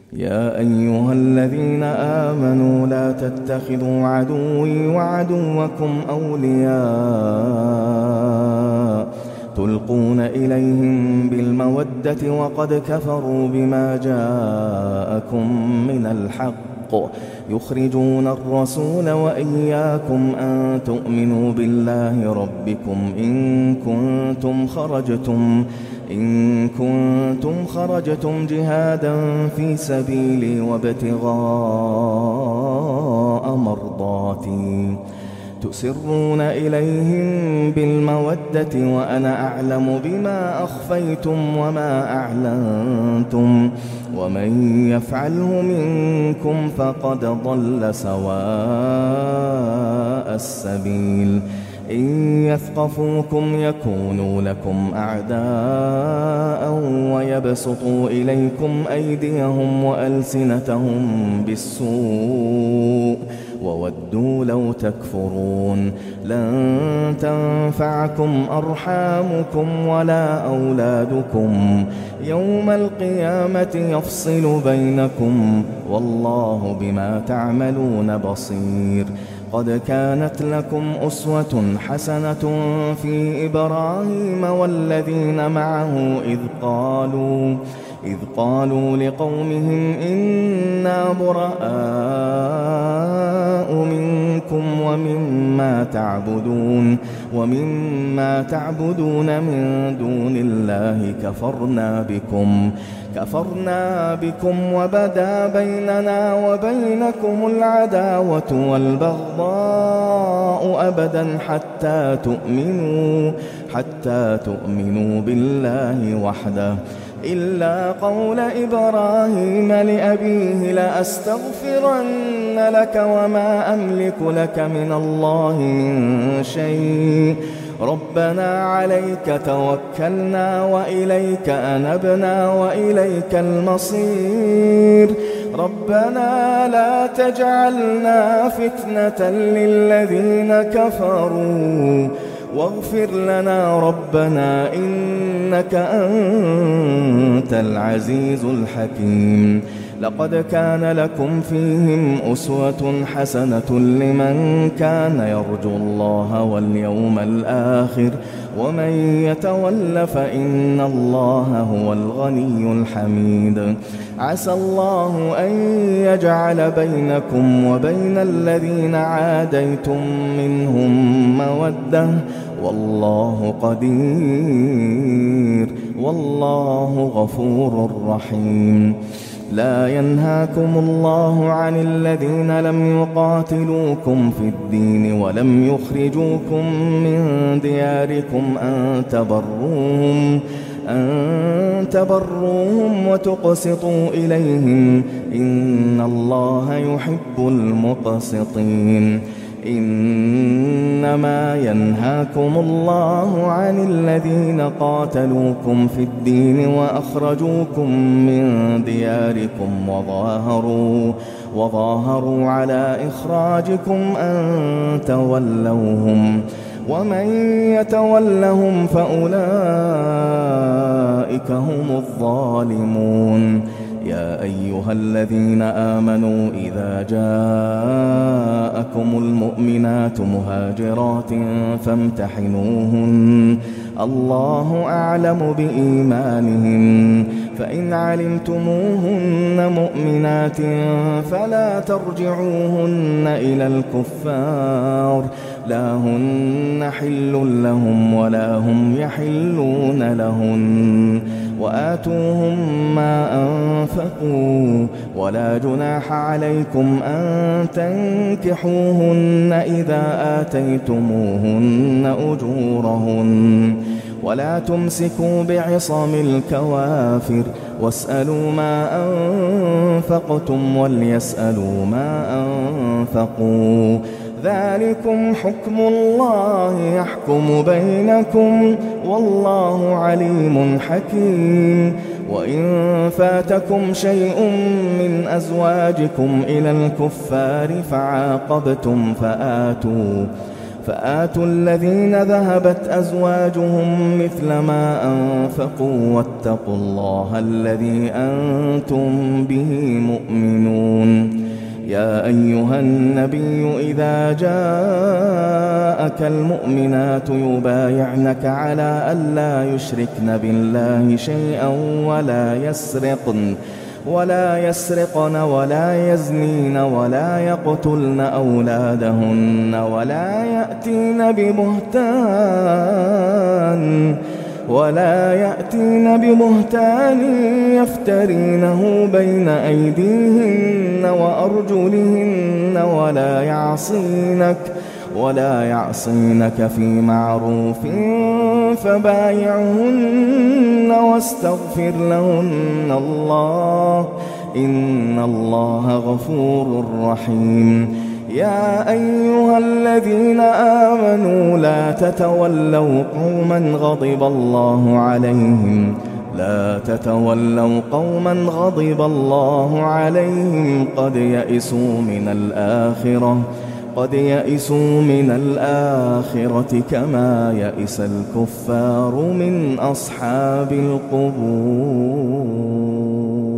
يا أيها الذين آمنوا لا تتخذوا عدوي وعدوكم أولياء تلقون إليهم بالمودة وقد كفروا بما جاءكم من الحق يخرجون الرسول وإياكم أن تؤمنوا بالله ربكم إن كنتم خرجتم جهادا في سبيلي وابتغاء مرضاتي تسرون إليهم بالمودة وأنا أعلم بما أخفيتم وما أعلنتم ومن يفعله منكم فقد ضل سواء السبيل إن يثقفوكم يكونوا لكم أعداء ويبسطوا إليكم أيديهم وألسنتهم بالسوء وودوا لو تكفرون لن تنفعكم أرحامكم ولا أولادكم يوم القيامة يفصل بينكم والله بما تعملون بصير قد كانت لكم أسوة حسنة في إبراهيم والذين معه إذ قالوا لقومهم إنا براء منكم ومما تعبدون من دون الله كفرنا بكم وبدا بيننا وبينكم العداوة والبغضاء أبدا حتى تؤمنوا بالله وحده إلا قول إبراهيم لأبيه لأستغفرن لك وما أملك لك من الله من شيء ربنا عليك توكلنا وإليك أنبنا وإليك المصير ربنا لا تجعلنا فتنة للذين كفروا واغفر لنا ربنا إنك أنت العزيز الحكيم لقد كان لكم فيهم أسوة حسنة لمن كان يرجو الله واليوم الآخر ومن يتول فإن الله هو الغني الحميد عسى الله أن يجعل بينكم وبين الذين عاديتم منهم مودة والله قدير والله غفور رحيم لا ينهاكم الله عن الذين لم يقاتلوكم في الدين ولم يخرجوكم من دياركم أن تبروهم وتقسطوا إليهم إن الله يحب المقسطين إنما ينهاكم الله عن الذين قاتلوكم في الدين وأخرجوكم من دياركم وظاهروا على إخراجكم أن تولوهم ومن يتولهم فأولئك هم الظالمون يا أيها الذين آمنوا إذا جاءكم المؤمنات مهاجرات فامتحنوهن الله أعلم بإيمانهن فإن علمتموهن مؤمنات فلا ترجعوهن إلى الكفار لا هن حل لهم ولا هم يحلون لهن وآتوهم ما أنفقوا ولا جناح عليكم أن تنكحوهن إذا آتيتموهن أجورهن ولا تمسكوا بعصم الكوافر واسألوا ما أنفقتم وليسألوا ما أنفقوا ذلكم حكم الله يحكم بينكم والله عليم حكيم وإن فاتكم شيء من أزواجكم إلى الكفار فعاقبتم فآتوا الذين ذهبت أزواجهم مثل ما أنفقوا واتقوا الله الذي أنتم به مؤمنون. يا أيها النبي إذا جاءك المؤمنات يبايعنك على ألا يشركن بالله شيئا ولا يسرقن ولا يزنين ولا يقتلن أولادهن ولا يأتين ببهتان يفترينه بين أيديهن وأرجلهن ولا يعصينك في معروف فبايعهن واستغفر لهن الله إن الله غفور رحيم. يا أيها الذين آمنوا لا تتولوا قوما غضب الله عليهم قد يئسوا من الآخرة كما يئس الكفار من أصحاب القبور.